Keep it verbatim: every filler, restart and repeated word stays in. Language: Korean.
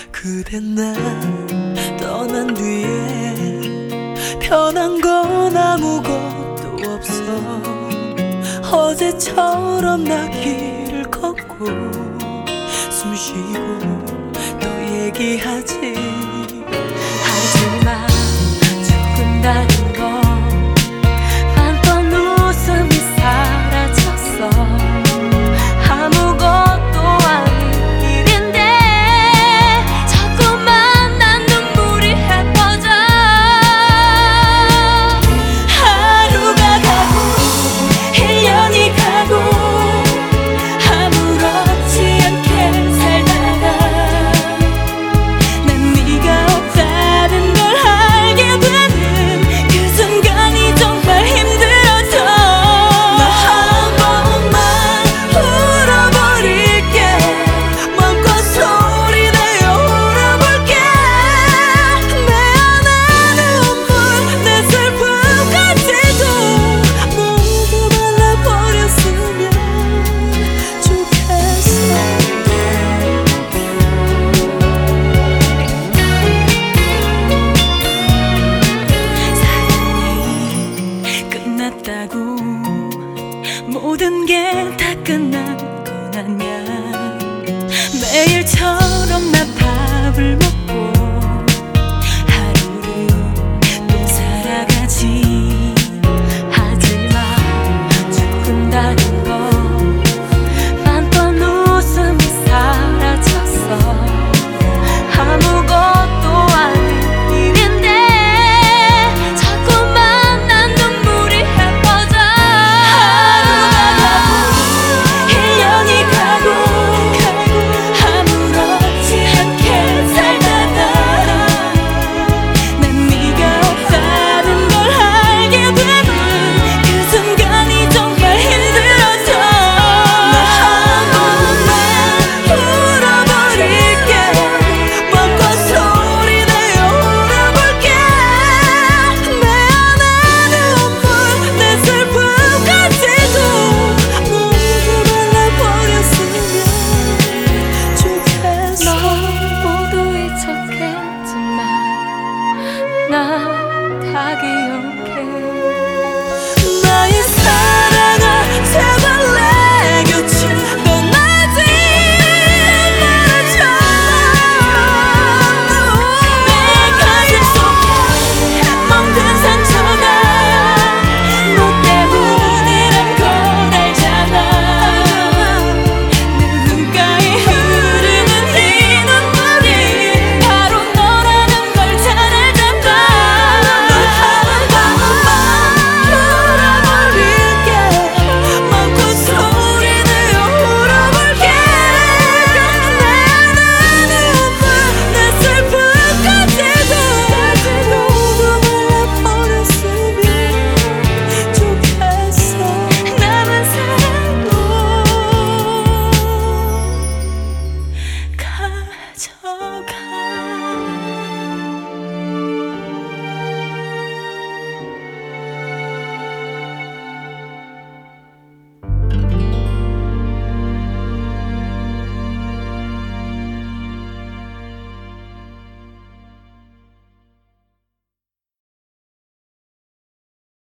그댄 날 떠난 뒤에 변한 건 아무것도 없어. 어제처럼 나 길을 걷고 숨 쉬고 또 얘기하지. 하지만 조금 다른 건 많던 웃음이 사라졌어. 아무것도 아닌 일인데 자꾸만 난 눈물이 해퍼져. 하루가 가고 일 년이 가고 아무렇지 않게 살다가 난 네가 없다는 걸 알게 되는 그 순간이 정말 힘들어져. 나 한 번만 울어버릴게. 맘껏 소리내어 울어볼게. 내 안에 눈물 내 슬픔까지도 모두 발라버렸으면 좋겠어. 사랑이 끝났다고 모든 게 다 끝난 건 아니야. 매일처럼